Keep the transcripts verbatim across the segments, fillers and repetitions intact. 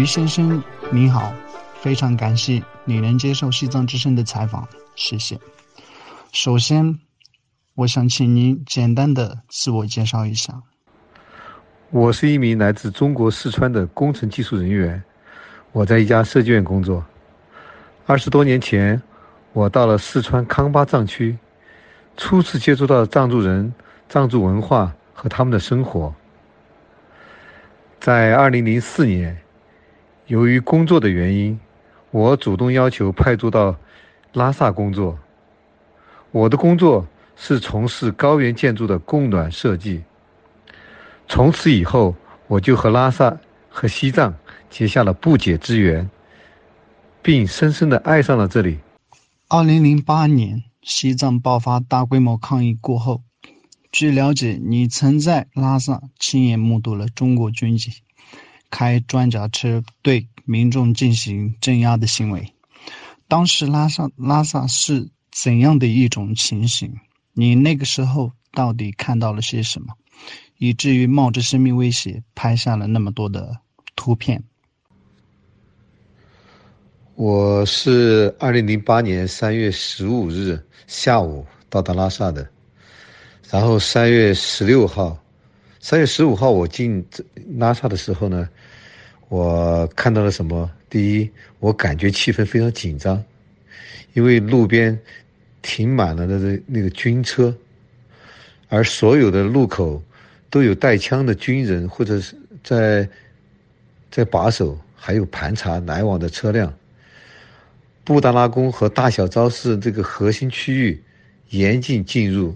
于先生您好，非常感谢你能接受西藏之声的采访，谢谢。首先我想请您简单的自我介绍一下。 我是一名来自中国四川的工程技术人员，我在一家设计院工作。二十多年前，我到了四川康巴藏区，初次接触到藏族人、藏族文化和他们的生活。在二零零四年，由于工作的原因，我主动要求派驻到拉萨工作。我的工作是从事高原建筑的供暖设计。从此以后，我就和拉萨和西藏结下了不解之缘，并深深地爱上了这里。 二零零八年，西藏爆发大规模抗议过后，据了解，你曾在拉萨亲眼目睹了中国军警开装甲车对民众进行镇压的行为。当时拉萨拉萨是怎样的一种情形？你那个时候到底看到了些什么，以至于冒着生命威胁拍下了那么多的图片？ 我是二零零八年三月十五日下午到达拉萨的，然后三月十六号，三月十五号我进拉萨的时候呢，我看到了什么？第一，我感觉气氛非常紧张，因为路边停满了的那个军车，而所有的路口都有带枪的军人或者是在在把守，还有盘查来往的车辆。布达拉宫和大小昭寺这个核心区域严禁进入。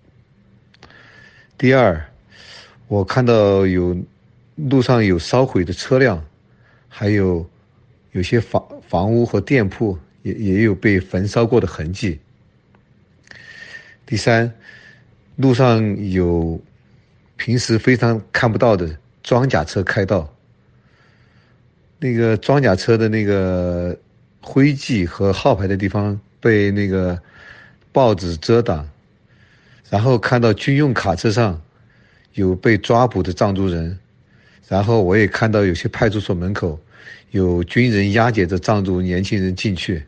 第二，我看到有路上有烧毁的车辆，还有有些房房屋和店铺也也有被焚烧过的痕迹。第三，路上有平时非常看不到的装甲车开道，那个装甲车的那个徽记和号牌的地方被那个报纸遮挡，然后看到军用卡车上有被抓捕的藏族人，然后我也看到有些派出所门口有军人押解着藏族年轻人进去。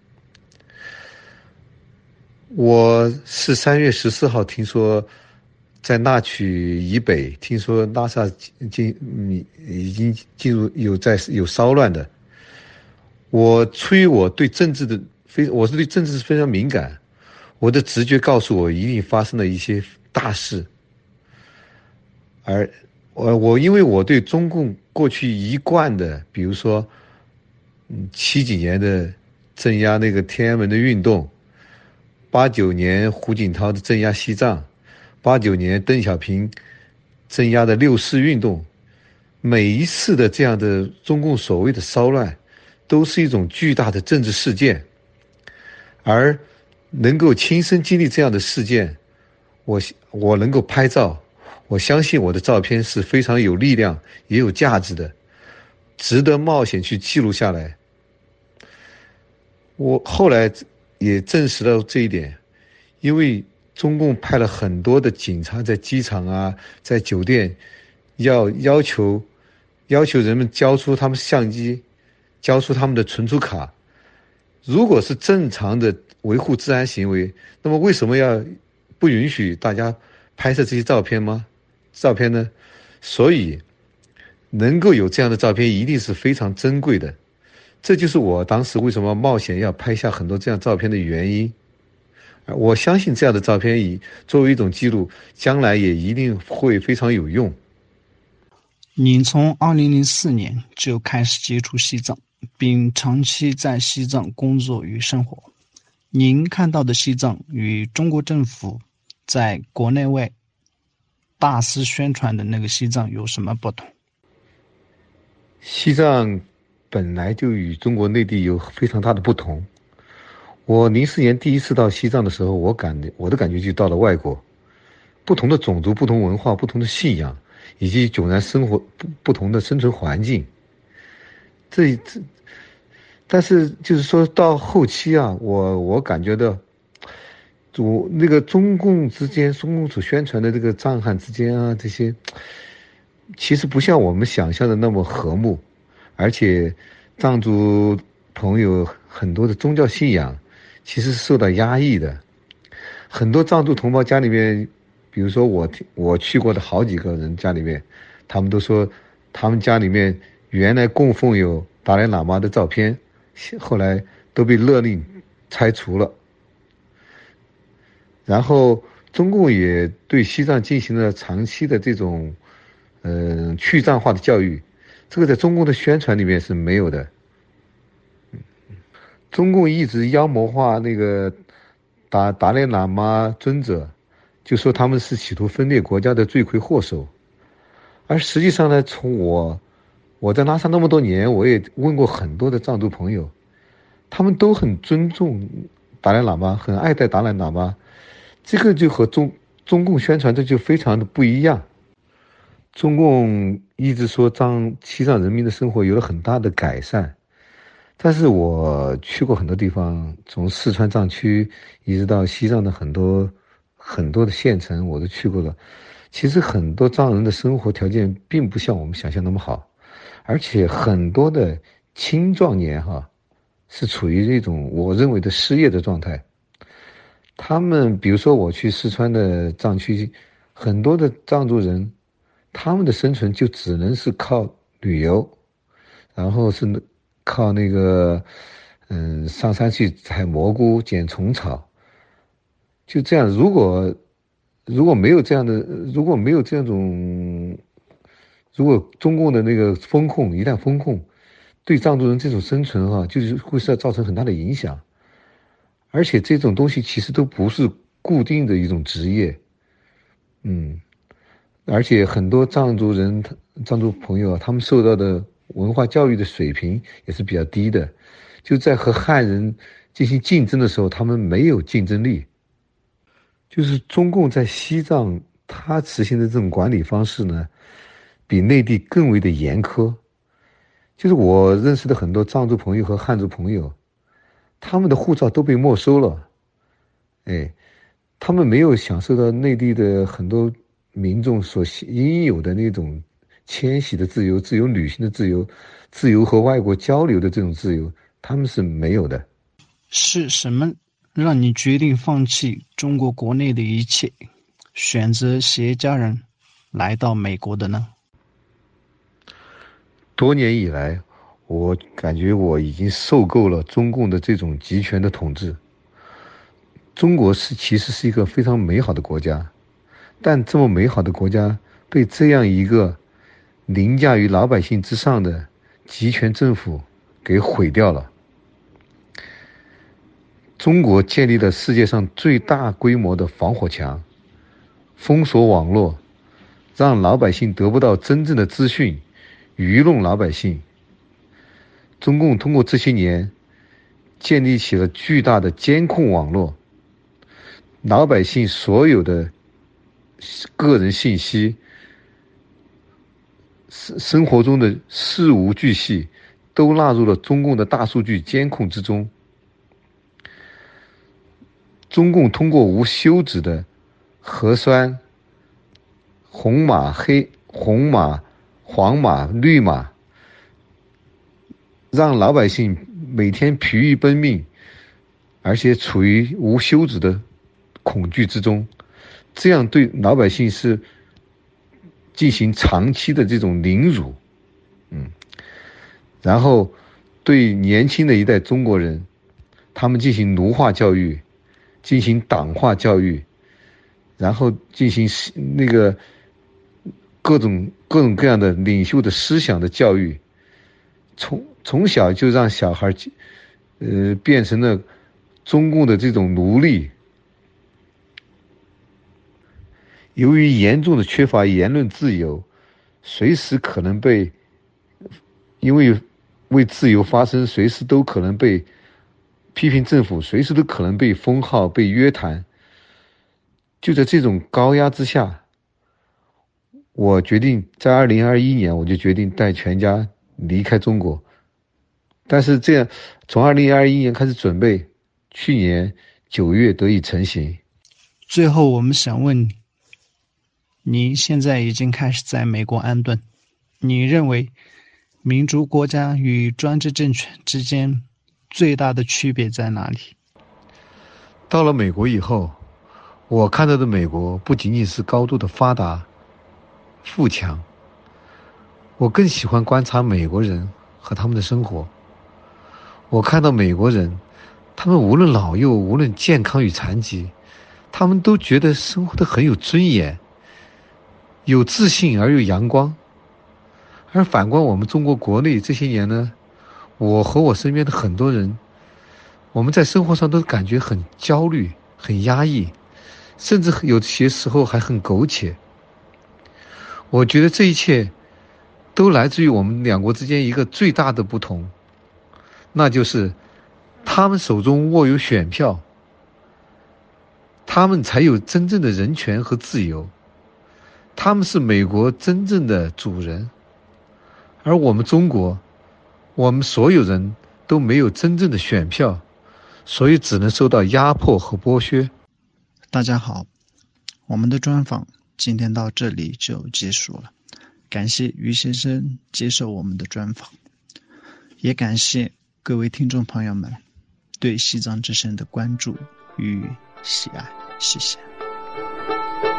我是三月十四号听说在那曲以北，听说拉萨进已经进入有在有骚乱的。我出于我对政治的非，我是对政治非常敏感，我的直觉告诉我一定发生了一些大事。而我我因为我对中共过去一贯的，比如说，嗯，七几年的镇压那个天安门的运动，八九年胡锦涛的镇压西藏，八九年邓小平镇压的六四运动，每一次的这样的中共所谓的骚乱，都是一种巨大的政治事件，而能够亲身经历这样的事件，我我能够拍照，我相信我的照片是非常有力量也有价值的，值得冒险去记录下来。我后来也证实了这一点，因为中共派了很多的警察在机场啊，在酒店，要要求要求人们交出他们相机，交出他们的存储卡。如果是正常的维护治安行为，那么为什么要不允许大家拍摄这些照片吗？照片呢？所以能够有这样的照片一定是非常珍贵的，这就是我当时为什么冒险要拍下很多这样照片的原因。我相信这样的照片以作为一种记录，将来也一定会非常有用。 您从二零零四年就开始接触西藏，并长期在西藏工作与生活。您看到的西藏与中国政府在国内外大肆宣传的那个西藏有什么不同？ 西藏本来就与中国内地有非常大的不同。我零四年第一次到西藏的时候，我感我的感觉就到了外国，不同的种族、不同文化、不同的信仰，以及迥然生活不不同的生存环境。这这，但是就是说到后期啊，我我感觉到，我那个中共之间，中共所宣传的这个藏汉之间啊，这些其实不像我们想象的那么和睦， 而且藏族朋友很多的宗教信仰其实是受到压抑的。很多藏族同胞家里面，比如说我我去过的好几个人家里面，他们都说他们家里面原来供奉有达赖喇嘛的照片，后来都被勒令拆除了。然后中共也对西藏进行了长期的这种嗯、呃、去藏化的教育，这个在中共的宣传里面是没有的。中共一直妖魔化那个达达赖喇嘛尊者，就说他们是企图分裂国家的罪魁祸首。而实际上呢，从我我在拉萨那么多年，我也问过很多的藏族朋友，他们都很尊重达赖喇嘛，很爱戴达赖喇嘛。这个就和中中共宣传的就非常的不一样。中共一直说藏西藏人民的生活有了很大的改善，但是我去过很多地方，从四川藏区一直到西藏的很多很多的县城我都去过了。其实很多藏人的生活条件并不像我们想象那么好，而且很多的青壮年哈是处于这种我认为的失业的状态。他们比如说我去四川的藏区，很多的藏族人他们的生存就只能是靠旅游，然后是靠那个嗯上山去采蘑菇捡虫草，就这样。如果如果没有这样的如果没有这种如果中共的那个风控一旦风控，对藏族人这种生存哈、啊，就是会是造成很大的影响。而且这种东西其实都不是固定的一种职业，嗯，而且很多藏族人、藏族朋友啊，他们受到的文化教育的水平也是比较低的，就在和汉人进行竞争的时候，他们没有竞争力。就是中共在西藏，它实行的这种管理方式呢，比内地更为的严苛。就是我认识的很多藏族朋友和汉族朋友，他们的护照都被没收了，哎，他们没有享受到内地的很多民众所应有的那种迁徙的自由、自由旅行的自由、自由和外国交流的这种自由，他们是没有的。 是什么让你决定放弃中国国内的一切，选择携家人来到美国的呢？ 多年以来，我感觉我已经受够了中共的这种集权的统治。中国是其实是一个非常美好的国家，但这么美好的国家被这样一个凌驾于老百姓之上的集权政府给毁掉了。中国建立了世界上最大规模的防火墙，封锁网络，让老百姓得不到真正的资讯，愚弄老百姓。中共通过这些年建立起了巨大的监控网络，老百姓所有的个人信息、生活中的事无巨细都纳入了中共的大数据监控之中。中共通过无休止的核酸、红码、黑红码、黄码、绿码，让老百姓每天疲于奔命，而且处于无休止的恐惧之中，这样对老百姓是进行长期的这种凌辱，嗯，然后对年轻的一代中国人，他们进行奴化教育，进行党化教育，然后进行那个各种各种各样的领袖的思想的教育，从从小就让小孩呃变成了中共的这种奴隶。由于严重的缺乏言论自由，随时可能被因为为自由发声，随时都可能被批评政府，随时都可能被封号、被约谈。就在这种高压之下，我决定在二零二一年，我就决定带全家离开中国。但是这样，从二零二一年开始准备，去年九月得以成型。 最后，我们想问你，你现在已经开始在美国安顿，你认为民主国家与专制政权之间最大的区别在哪里？ 到了美国以后，我看到的美国不仅仅是高度的发达、富强，我更喜欢观察美国人和他们的生活。我看到美国人，他们无论老幼，无论健康与残疾，他们都觉得生活得很有尊严，有自信而又阳光。而反观我们中国国内这些年呢，我和我身边的很多人，我们在生活上都感觉很焦虑、很压抑，甚至有些时候还很苟且。我觉得这一切都来自于我们两国之间一个最大的不同，那就是他们手中握有选票，他们才有真正的人权和自由，他们是美国真正的主人。而我们中国，我们所有人都没有真正的选票，所以只能受到压迫和剥削。 大家好，我们的专访今天到这里就结束了，感谢于先生接受我们的专访，也感谢各位听众朋友们对西藏之声的关注与喜爱，谢谢。